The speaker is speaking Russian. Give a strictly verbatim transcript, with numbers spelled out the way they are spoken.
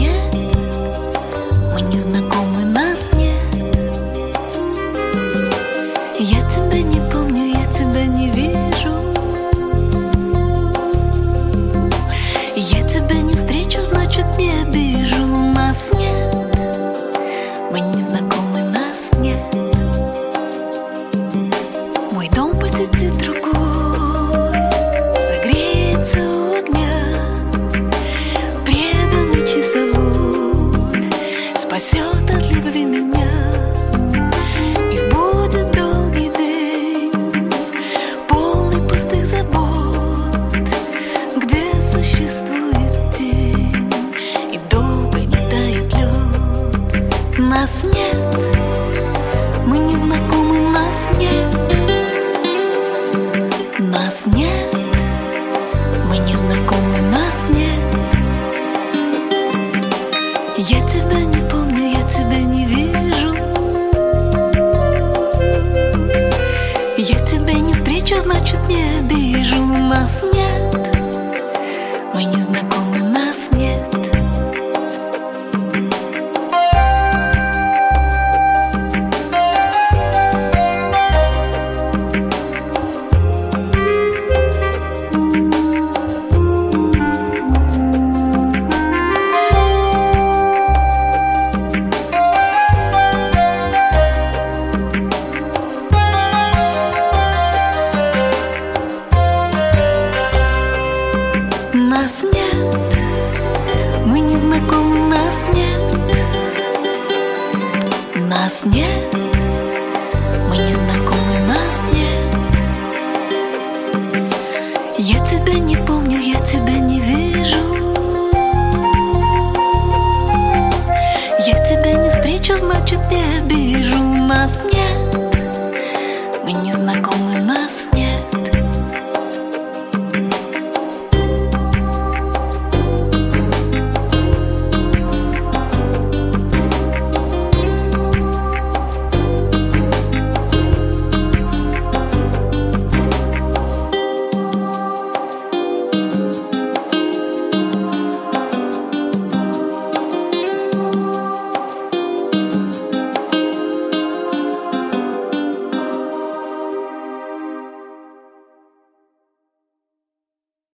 нет, мы не знакомы, нас нет. Я тебя не помню, я тебя не вижу. Я тебя не встречу, значит не обижу. Нас нет, мы не знакомы, нас нет. Мой дом посетит другой, согреется у огня. Преданный часовой спасет от любви меня. И будет долгий день, полный пустых забот, где существует тень и долго не тает лед. Нас нет, мы не знакомы, нас нет. Нас нет, мы не знакомы, нас нет. Я тебя не помню, я тебя не вижу. Я тебя не встречу, значит не обижу. Нас нет, мы не знакомы, нас нет. Нас нет, мы не знакомы, нас нет. Нас нет, мы не знакомы, нас нет. Я тебя не помню, я тебя не вижу. Я тебя не встречу, значит не обижу. Нас нет.